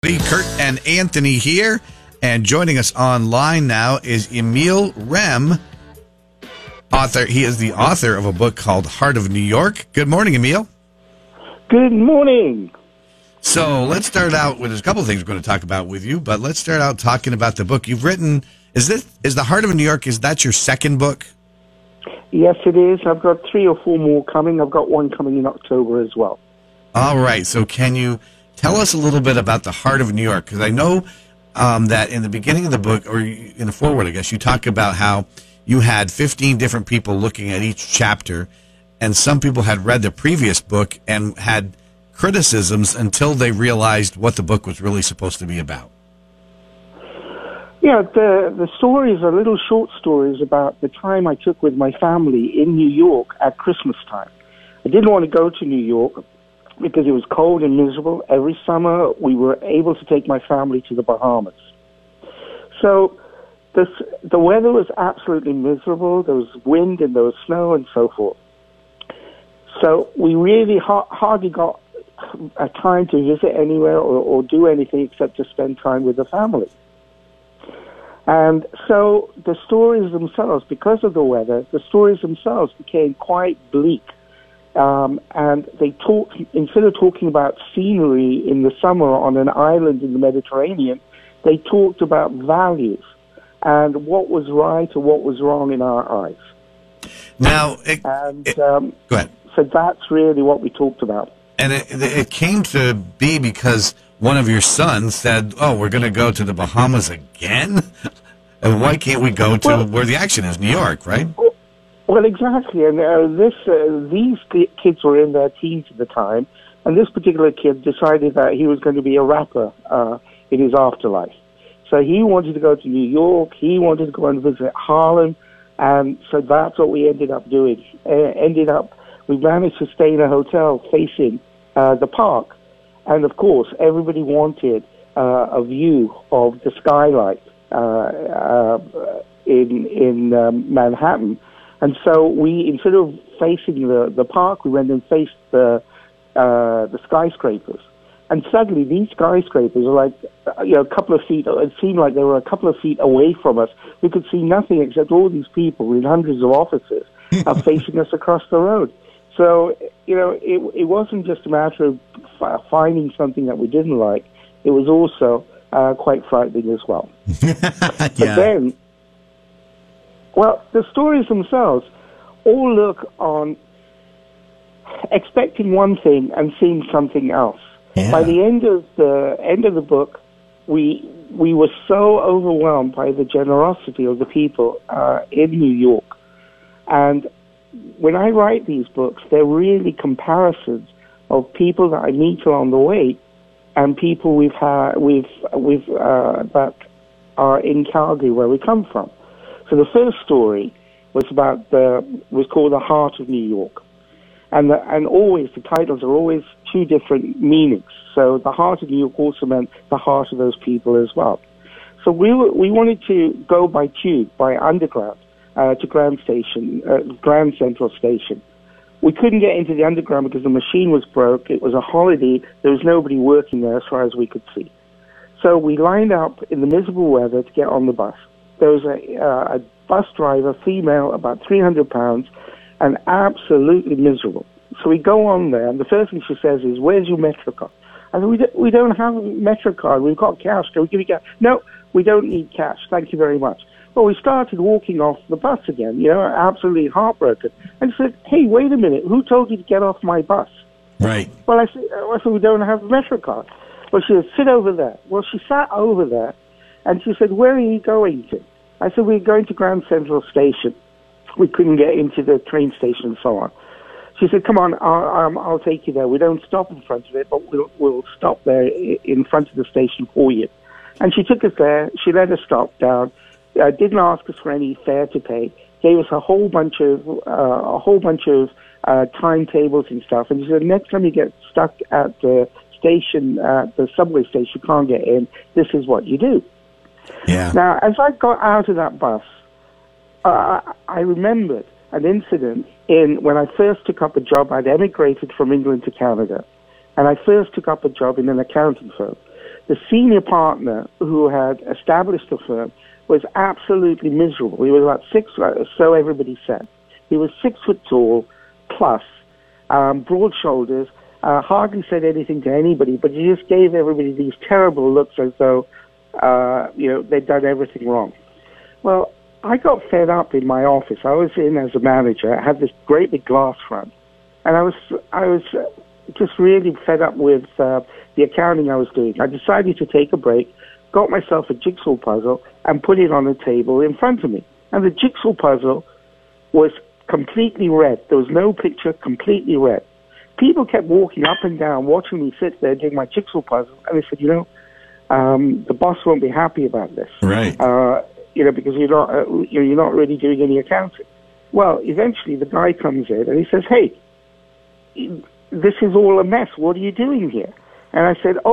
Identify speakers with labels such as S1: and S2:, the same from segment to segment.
S1: Kurt and Anthony here, and joining us online now is Emil Rem, author. He is the author of a book called Heart of New York. Good morning, Emil.
S2: Good morning.
S1: So let's start out with, there's a couple of things we're going to talk about with you, but let's start out talking about the book you've written. Is the Heart of New York, is that your second book?
S2: Yes, it is. I've got 3 or 4 more coming. I've got one coming in October as well.
S1: All right. So can you tell us a little bit about the Heart of New York? Because I know that in the beginning of the book, or in the foreword, I guess, you talk about how you had 15 different people looking at each chapter, and some people had read the previous book and had criticisms until they realized what the book was really supposed to be about.
S2: Yeah, the stories are little short stories about the time I took with my family in New York at Christmas time. I didn't want to go to New York because it was cold and miserable. Every summer, we were able to take my family to the Bahamas. So the weather was absolutely miserable. There was wind and there was snow and so forth. So we really hardly got a time to visit anywhere or do anything except to spend time with the family. And so the stories themselves, because of the weather, the stories themselves became quite bleak. And they talked, instead of talking about scenery in the summer on an island in the Mediterranean, they talked about values and what was right or what was wrong in our eyes.
S1: Now,
S2: go
S1: ahead.
S2: So that's really what we talked about.
S1: And it came to be because one of your sons said, "Oh, we're going to go to the Bahamas again? And why can't we go to where the action is, New York, right?"
S2: Well, exactly. And these kids were in their teens at the time, and this particular kid decided that he was going to be a rapper in his afterlife. So he wanted to go to New York. He wanted to go and visit Harlem, and so that's what we ended up doing. We managed to stay in a hotel facing the park. And, of course, everybody wanted a view of the skylight in Manhattan. And so we, instead of facing the park, we went and faced the skyscrapers. And suddenly these skyscrapers are like, a couple of feet, it seemed like they were a couple of feet away from us. We could see nothing except all these people in hundreds of offices are facing us across the road. So, it wasn't just a matter of finding something that we didn't like. It was also quite frightening as well. But then, the stories themselves all look on expecting one thing and seeing something else. Yeah. By the end of the book, we were so overwhelmed by the generosity of the people in New York. And when I write these books, they're really comparisons of people that I meet along the way and people that are in Calgary, where we come from. So the first story was called The Heart of New York, and always the titles are always 2 different meanings. So the Heart of New York also meant the heart of those people as well. So we wanted to go by tube, by underground, to Grand Central Station. We couldn't get into the underground because the machine was broke. It was a holiday. There was nobody working there as far as we could see. So we lined up in the miserable weather to get on the bus. There was a bus driver, female, about 300 pounds, and absolutely miserable. So we go on there, and the first thing she says is, "Where's your Metro card?" I said, we don't have a Metro card. We've got cash. Can we give you cash? No, we don't need cash. Thank you very much. Well, we started walking off the bus again, absolutely heartbroken. And said, "Hey, wait a minute, who told you to get off my bus?"
S1: Right.
S2: Well, I said, "We don't have a Metro card." Well, she said, "Sit over there." Well, she sat over there, and she said, "Where are you going to?" I said, "We're going to Grand Central Station." We couldn't get into the train station and so on. She said, "Come on, I'll take you there. We don't stop in front of it, but we'll stop there in front of the station for you." And she took us there. She let us stop down. Didn't ask us for any fare to pay. Gave us a whole bunch of timetables and stuff. And she said, "Next time you get stuck at the station, at the subway station, you can't get in. This is what you do."
S1: Yeah.
S2: Now, as I got out of that bus, I remembered an incident when I first took up a job. I'd emigrated from England to Canada, and I first took up a job in an accounting firm. The senior partner who had established the firm was absolutely miserable. He was about 6 foot, so everybody said. He was 6 foot tall, plus, broad shoulders, hardly said anything to anybody, but he just gave everybody these terrible looks as though, they'd done everything wrong. Well, I got fed up in my office. I was in as a manager. I had this great big glass front, and I was just really fed up with the accounting I was doing. I decided to take a break, got myself a jigsaw puzzle, and put it on a table in front of me. And the jigsaw puzzle was completely red. There was no picture, completely red. People kept walking up and down, watching me sit there doing my jigsaw puzzle, and they said, the boss won't be happy about this.
S1: Right.
S2: Because you're not really doing any accounting. Well, eventually the guy comes in and he says, "Hey, this is all a mess. What are you doing here?" And I said,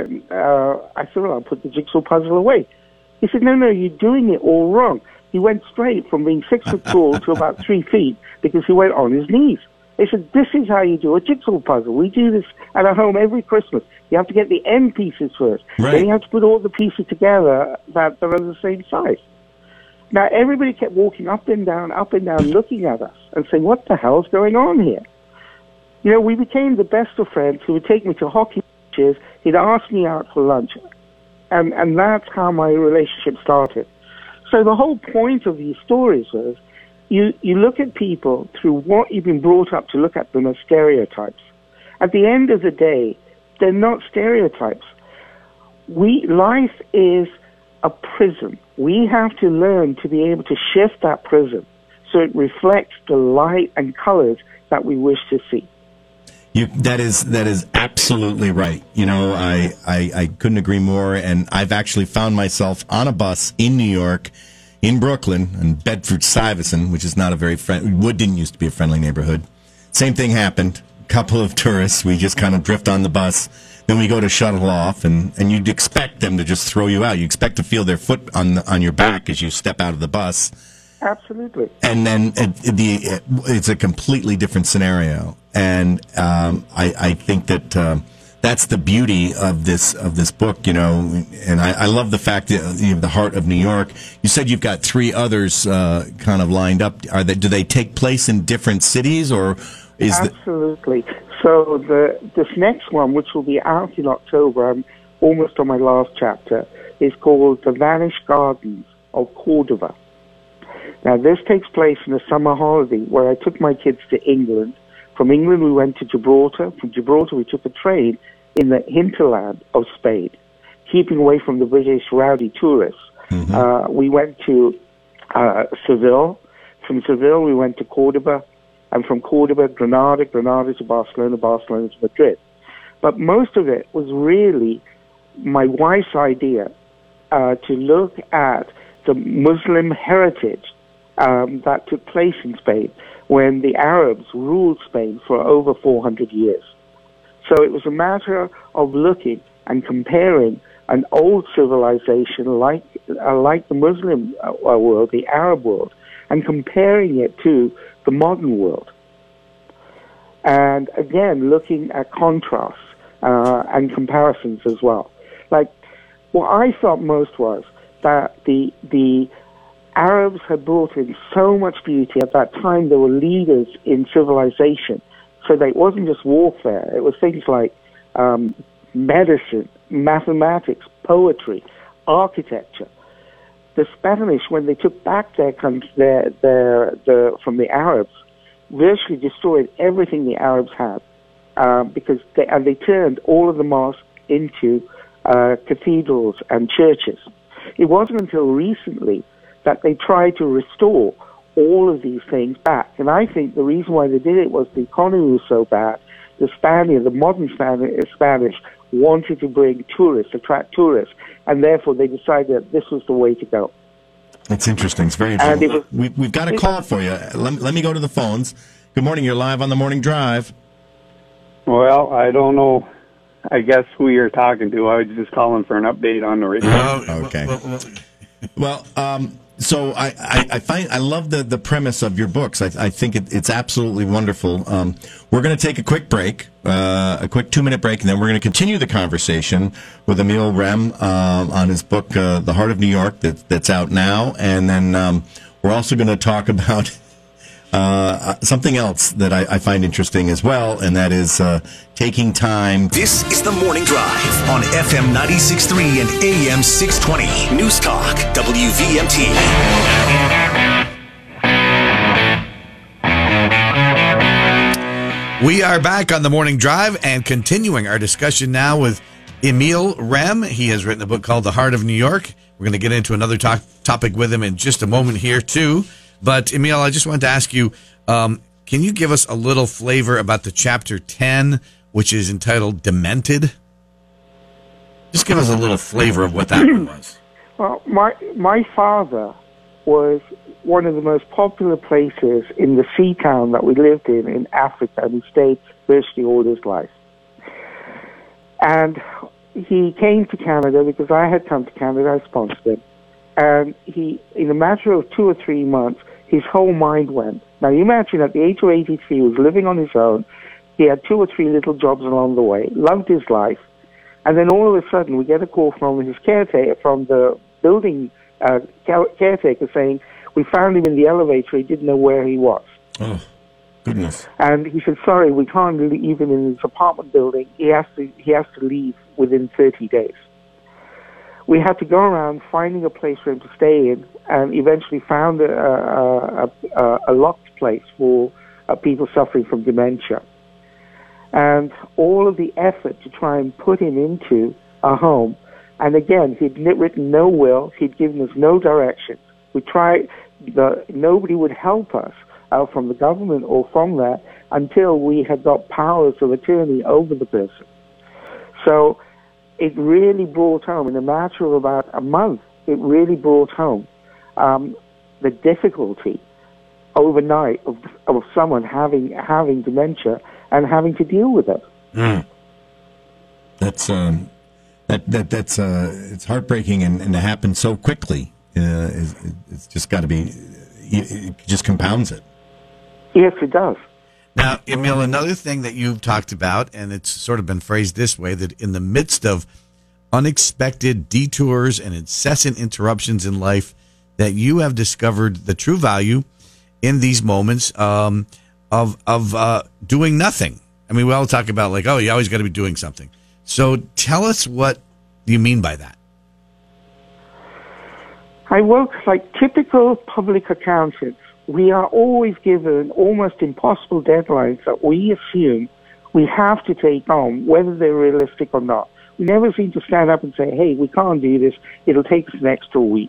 S2: I said, "Well, I'll put the jigsaw puzzle away." He said, No, you're doing it all wrong. He went straight from being 6 foot tall to about 3 feet because he went on his knees. They said, "This is how you do a jigsaw puzzle. We do this at our home every Christmas. You have to get the end pieces first.
S1: Right.
S2: Then you have to put all the pieces together that are the same size." Now, everybody kept walking up and down, looking at us and saying, "What the hell's going on here?" We became the best of friends. He would take me to hockey matches. He'd ask me out for lunch. And that's how my relationship started. So the whole point of these stories was you look at people through what you've been brought up to look at them as stereotypes. At the end of the day, they're not stereotypes. Life is a prism. We have to learn to be able to shift that prism so it reflects the light and colors that we wish to see.
S3: That is absolutely right. I couldn't agree more. And I've actually found myself on a bus in New York, in Brooklyn, and Bedford-Stuyvesant, which is not a very Wood didn't used to be a friendly neighborhood. Same thing happened. A couple of tourists, we just kind of drift on the bus. Then we go to shuttle off, and you'd expect them to just throw you out. You expect to feel their foot on your back as you step out of the bus.
S2: Absolutely.
S3: And then it's a completely different scenario. And I think that that's the beauty of this book, And I love the fact that the Heart of New York. You said you've got 3 others kind of lined up. Do they take place in different cities, or is
S2: Absolutely. So this next one, which will be out in October, I'm almost on my last chapter, is called The Vanished Gardens of Cordova. Now, this takes place in a summer holiday where I took my kids to England. From England, we went to Gibraltar. From Gibraltar, we took a train in the hinterland of Spain, keeping away from the British rowdy tourists. Mm-hmm. We went to Seville. From Seville, we went to Cordoba. And from Cordoba, Granada to Barcelona, Barcelona to Madrid. But most of it was really my wife's idea to look at the Muslim heritage that took place in Spain when the Arabs ruled Spain for over 400 years. So it was a matter of looking and comparing an old civilization like the Muslim world, the Arab world, and comparing it to the modern world. And again, looking at contrasts and comparisons as well. Like, what I felt most was that the Arabs had brought in so much beauty. At that time, they were leaders in civilization. So that it wasn't just warfare. It was things like medicine, mathematics, poetry, architecture. The Spanish, when they took back their country, from the Arabs, virtually destroyed everything the Arabs had because they turned all of the mosques into cathedrals and churches. It wasn't until recently that they tried to restore all of these things back. And I think the reason why they did it was the economy was so bad. The modern Spanish wanted to bring tourists, attract tourists, and therefore they decided that this was the way to go.
S3: That's interesting. It's very interesting. We've got a call for you. Let me go to the phones. Good morning. You're live on the Morning Drive.
S4: Well, I don't know. I guess who you're talking to. I was just calling for an update on the radio.
S3: Okay. Well, So I love the premise of your books. I think it's absolutely wonderful. We're going to take a quick break, a quick 2-minute break, and then we're going to continue the conversation with Emil Rem on his book, The Heart of New York, that's out now. And then we're also going to talk about something else that I find interesting as well, and that is taking time.
S5: This is The Morning Drive on FM 96.3 and AM 620. News Talk, WVMT.
S1: We are back on The Morning Drive and continuing our discussion now with Emil Rem. He has written a book called The Heart of New York. We're going to get into another topic with him in just a moment here, too. But, Emil, I just wanted to ask you, can you give us a little flavor about the chapter 10, which is entitled Demented? Just give us a little flavor of what that one was.
S2: Well, my father was one of the most popular places in the sea town that we lived in Africa, and he stayed virtually all his life. And he came to Canada because I had come to Canada, I sponsored him. And he, in a matter of 2 or 3 months, his whole mind went. Now, you imagine at the age of 83, he was living on his own. He had 2 or 3 little jobs along the way, loved his life. And then all of a sudden, we get a call from his caretaker, from the building caretaker, saying, we found him in the elevator. He didn't know where he was.
S3: Oh, goodness.
S2: And he said, sorry, we can't leave him in his apartment building. He has to leave within 30 days. We had to go around finding a place for him to stay in, and eventually found a locked place for people suffering from dementia. And all of the effort to try and put him into a home, and again, he'd written no will, he'd given us no direction. We tried, nobody would help us from the government or from that until we had got powers of attorney over the person. So it really brought home, in a matter of about a month, it really brought home the difficulty overnight of someone having dementia and having to deal with it.
S3: Mm. That's it's heartbreaking, and to happen so quickly. It's just got to be. It just compounds it.
S2: Yes, it does.
S1: Now, Emil, another thing that you've talked about, and it's sort of been phrased this way, that in the midst of unexpected detours and incessant interruptions in life, that you have discovered the true value in these moments of doing nothing. I mean, we all talk about like, oh, you always got to be doing something. So tell us what you mean by that.
S2: I work like typical public accountants. We are always given almost impossible deadlines that we assume we have to take on, whether they're realistic or not. We never seem to stand up and say, hey, we can't do this. It'll take us an extra week.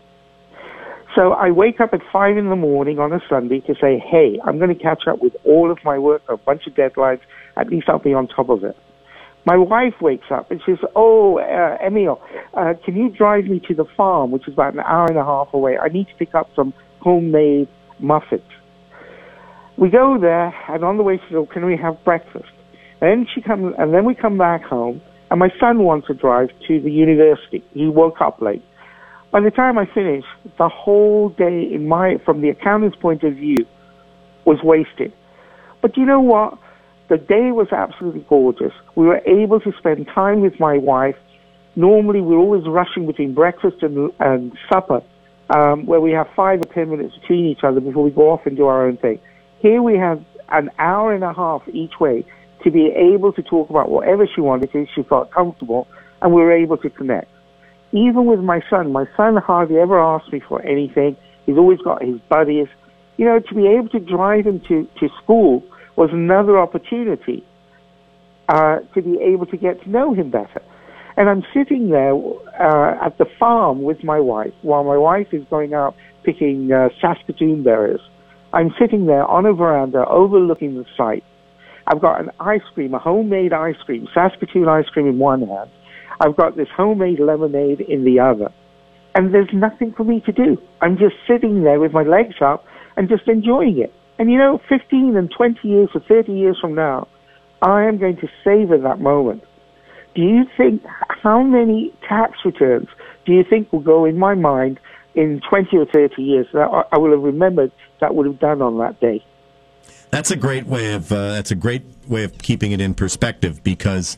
S2: So I wake up at 5 in the morning on a Sunday to say, hey, I'm going to catch up with all of my work, a bunch of deadlines. At least I'll be on top of it. My wife wakes up and says, Emil, can you drive me to the farm, which is about an hour and a half away? I need to pick up some homemade muffins. We go there, and on the way she says, can we have breakfast? And then we come back home, and my son wants to drive to the university. He woke up late. By the time I finished, the whole day from the accountant's point of view, was wasted. But you know what? The day was absolutely gorgeous. We were able to spend time with my wife. Normally, we're always rushing between breakfast and supper, where we have 5 or 10 minutes between each other before we go off and do our own thing. Here we have an hour and a half each way to be able to talk about whatever she wanted to. She felt comfortable, and we were able to connect. Even with my son hardly ever asked me for anything. He's always got his buddies. You know, to be able to drive him to school was another opportunity to be able to get to know him better. And I'm sitting there at the farm with my wife while my wife is going out picking Saskatoon berries. I'm sitting there on a veranda overlooking the site. I've got an ice cream, a homemade ice cream, Saskatoon ice cream in one hand. I've got this homemade lemonade in the other. And there's nothing for me to do. I'm just sitting there with my legs up and just enjoying it. And you know, 15 and 20 years or 30 years from now, I am going to savor that moment. Do you think, how many tax returns do you think will go in my mind in 20 or 30 years that I will have remembered that would have done on that day.
S3: That's a great way of keeping it in perspective, because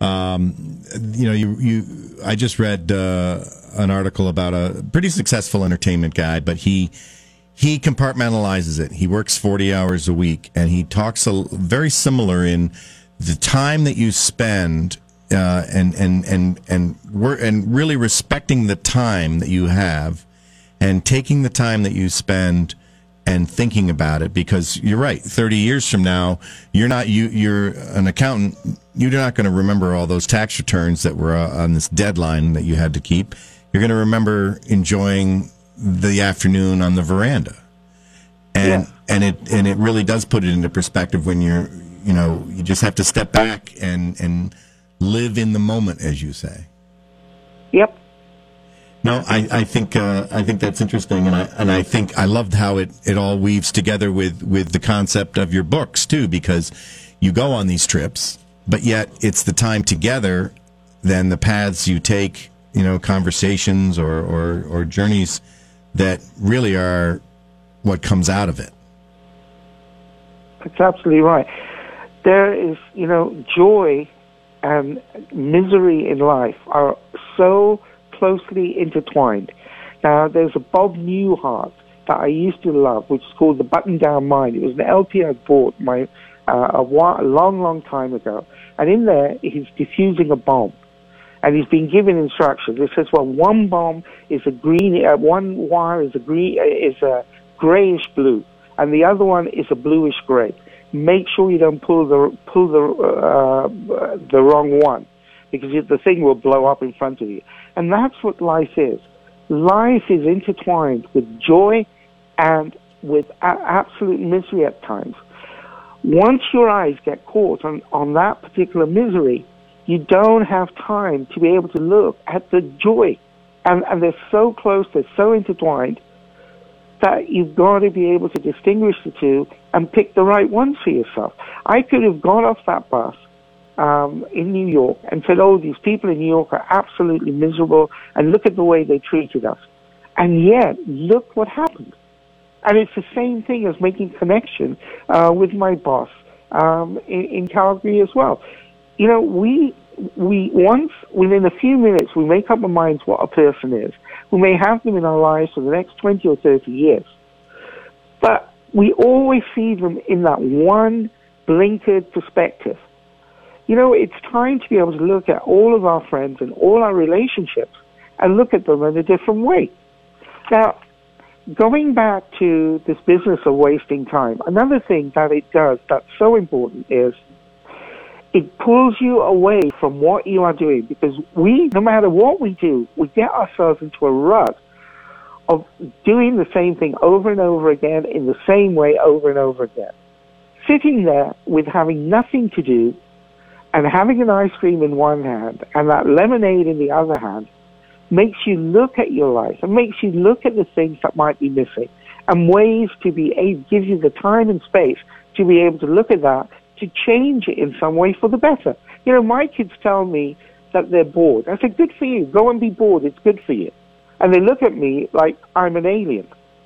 S3: I just read an article about a pretty successful entertainment guy, but he compartmentalizes it. He works 40 hours a week, and he talks very similar in the time that you spend and really respecting the time that you have, and taking the time that you spend and thinking about it, because you're right. 30 years from now, you're an accountant. You're not going to remember all those tax returns that were on this deadline that you had to keep. You're going to remember enjoying the afternoon on the veranda, and it really does put it into perspective when you just have to step back and live in the moment, as you say.
S2: Yep.
S3: No, I think that's interesting, and I think I loved how it all weaves together with the concept of your books too, because you go on these trips, but yet it's the time together, then the paths you take, conversations or journeys that really are what comes out of it.
S2: That's absolutely right. There is, joy and misery in life are so closely intertwined. Now, there's a Bob Newhart that I used to love, which is called The Button-Down Mind. It was an LP I bought a long time ago. And in there, he's diffusing a bomb. And he's been given instructions. It says, well, one bomb is a green, one wire is a grayish blue, and the other one is a bluish gray. Make sure you don't pull the wrong one, because the thing will blow up in front of you. And that's what life is. Life is intertwined with joy and with absolute misery at times. Once your eyes get caught on that particular misery, you don't have time to be able to look at the joy. And they're so close, they're so intertwined, that you've got to be able to distinguish the two and pick the right one for yourself. I could have got off that bus in New York and said, oh, these people in New York are absolutely miserable, and look at the way they treated us. And yet, look what happened. And it's the same thing as making connection with my boss in Calgary as well. We once, within a few minutes, we make up our minds what a person is. We may have them in our lives for the next 20 or 30 years. But we always see them in that one blinkered perspective. It's time to be able to look at all of our friends and all our relationships and look at them in a different way. Now, going back to this business of wasting time, another thing that it does that's so important is it pulls you away from what you are doing, because no matter what we do, we get ourselves into a rut of doing the same thing over and over again in the same way over and over again. Sitting there with having nothing to do and having an ice cream in one hand and that lemonade in the other hand makes you look at your life and makes you look at the things that might be missing, and ways to be able, gives you the time and space to be able to look at that, to change it in some way for the better. My kids tell me that they're bored. I say, good for you. Go and be bored. It's good for you. And they look at me like I'm an alien.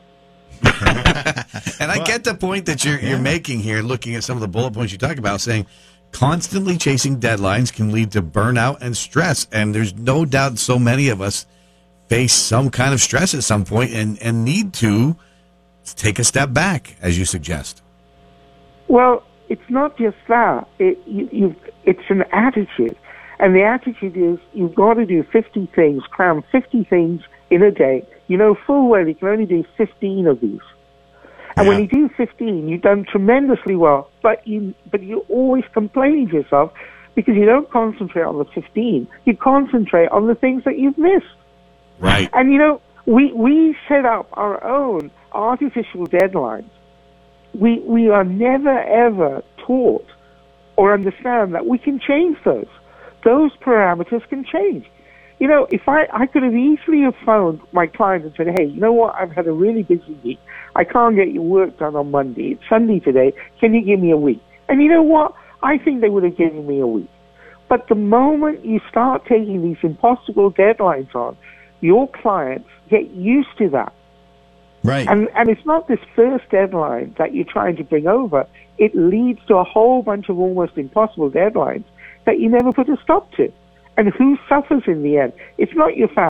S1: And I get the point that you're making here, looking at some of the bullet points you talk about, saying constantly chasing deadlines can lead to burnout and stress. And there's no doubt so many of us face some kind of stress at some point and need to take a step back, as you suggest.
S2: Well, it's not just that. It's an attitude. And the attitude is you've got to do 50 things, cram 50 things in a day. Full well you can only do 15 of these. And when you do 15, you've done tremendously well, but you're always complaining to yourself because you don't concentrate on the 15. You concentrate on the things that you've missed.
S1: Right.
S2: And, we set up our own artificial deadlines. We are never, ever taught or understand that we can change those. Those parameters can change. If I could have easily have phoned my client and said, hey, you know what, I've had a really busy week. I can't get your work done on Monday. It's Sunday today. Can you give me a week? And you know what? I think they would have given me a week. But the moment you start taking these impossible deadlines on, your clients get used to that.
S3: Right.
S2: And it's not this first deadline that you're trying to bring over. It leads to a whole bunch of almost impossible deadlines that you never put a stop to. And who suffers in the end? It's not your family.